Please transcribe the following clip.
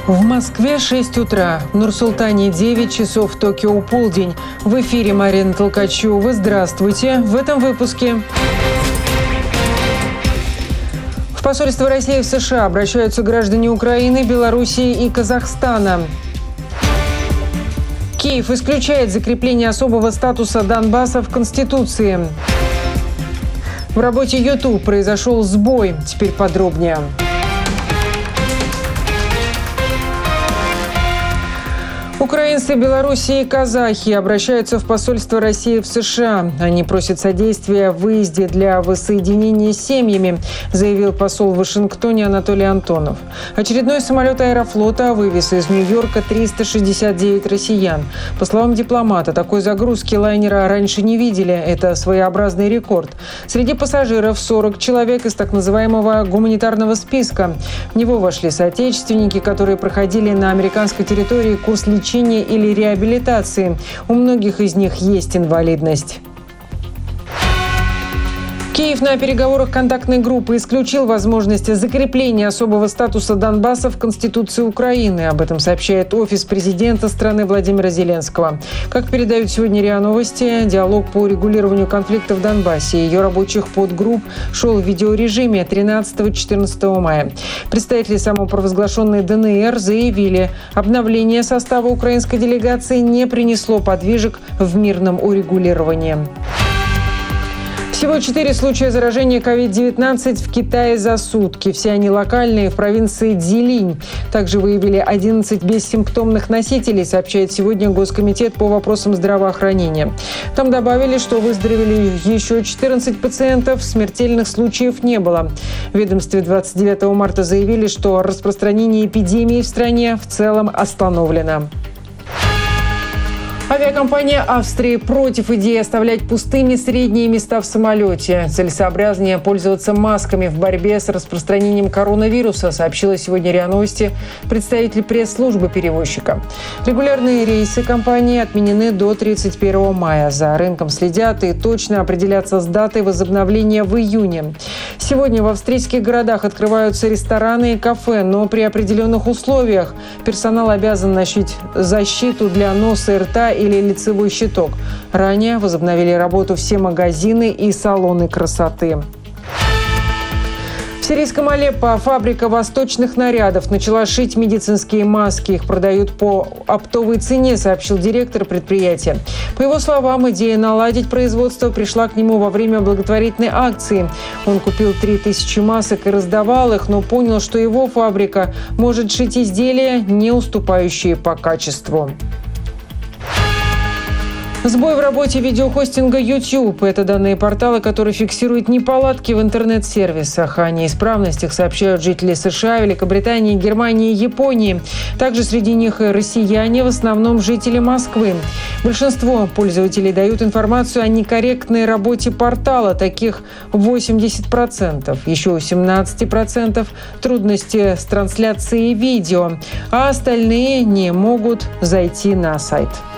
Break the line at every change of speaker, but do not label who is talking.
В Москве 6 утра, в Нур-Султане 9 часов, в Токио полдень. В эфире Марина Толкачева. Здравствуйте. В этом выпуске. В посольство России в США обращаются граждане Украины, Белоруссии и Казахстана. Киев исключает закрепление особого статуса Донбасса в Конституции. В работе YouTube произошел сбой. Теперь подробнее. Украинцы, белорусы и казахи обращаются в посольство России в США. Они просят содействия в выезде для воссоединения с семьями, заявил посол в Вашингтоне Анатолий Антонов. Очередной самолет Аэрофлота вывез из Нью-Йорка 369 россиян. По словам дипломата, такой загрузки лайнера раньше не видели. Это своеобразный рекорд. Среди пассажиров 40 человек из так называемого гуманитарного списка. В него вошли соотечественники, которые проходили на американской территории курс лечения или реабилитации. У многих из них есть инвалидность. Киев на переговорах контактной группы исключил возможность закрепления особого статуса Донбасса в Конституции Украины. Об этом сообщает офис президента страны Владимира Зеленского. Как передают сегодня РИА Новости, диалог по регулированию конфликта в Донбассе и ее рабочих подгрупп шел в видеорежиме 13-14 мая. Представители самопровозглашенной ДНР заявили, обновление состава украинской делегации не принесло подвижек в мирном урегулировании. Всего 4 случая заражения COVID-19 в Китае за сутки. Все они локальные, в провинции Цзилинь. Также выявили 11 бессимптомных носителей, сообщает сегодня Госкомитет по вопросам здравоохранения. Там добавили, что выздоровели еще 14 пациентов, смертельных случаев не было. В ведомстве 29 марта заявили, что распространение эпидемии в стране в целом остановлено. Авиакомпания Австрии против идеи оставлять пустыми средние места в самолете. Целесообразнее пользоваться масками в борьбе с распространением коронавируса, сообщила сегодня РИА Новости представитель пресс-службы перевозчика. Регулярные рейсы компании отменены до 31 мая. За рынком следят и точно определятся с датой возобновления в июне. Сегодня в австрийских городах открываются рестораны и кафе, но при определенных условиях. Персонал обязан носить защиту для носа и рта или лицевой щиток. Ранее возобновили работу все магазины и салоны красоты. В сирийском Алеппо фабрика восточных нарядов начала шить медицинские маски. Их продают по оптовой цене, сообщил директор предприятия. По его словам, идея наладить производство пришла к нему во время благотворительной акции. Он купил 3000 масок и раздавал их, но понял, что его фабрика может шить изделия, не уступающие по качеству. Сбой в работе видеохостинга YouTube – это данные портала, который фиксирует неполадки в интернет-сервисах. О неисправностях сообщают жители США, Великобритании, Германии и Японии. Также среди них и россияне, в основном жители Москвы. Большинство пользователей дают информацию о некорректной работе портала, таких 80%. Еще у 17% трудности с трансляцией видео, а остальные не могут зайти на сайт.